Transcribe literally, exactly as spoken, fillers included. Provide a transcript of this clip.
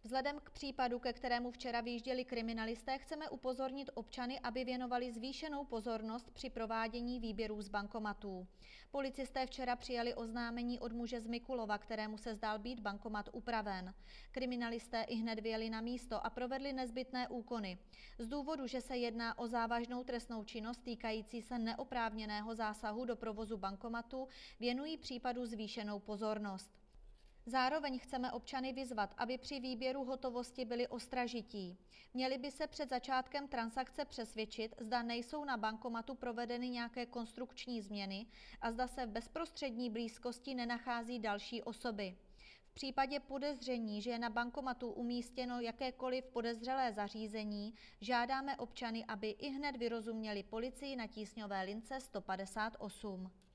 Vzhledem k případu, ke kterému včera vyjížděli kriminalisté, chceme upozornit občany, aby věnovali zvýšenou pozornost při provádění výběrů z bankomatů. Policisté včera přijali oznámení od muže z Mikulova, kterému se zdál být bankomat upraven. Kriminalisté ihned vyjeli na místo a provedli nezbytné úkony. Z důvodu, že se jedná o závažnou trestnou činnost týkající se neoprávněného zásahu do provozu bankomatu, věnují případu zvýšenou pozornost. Zároveň chceme občany vyzvat, aby při výběru hotovosti byli ostražití. Měli by se před začátkem transakce přesvědčit, zda nejsou na bankomatu provedeny nějaké konstrukční změny a zda se v bezprostřední blízkosti nenachází další osoby. V případě podezření, že je na bankomatu umístěno jakékoliv podezřelé zařízení, žádáme občany, aby ihned vyrozuměli policii na tísňové lince sto padesát osm.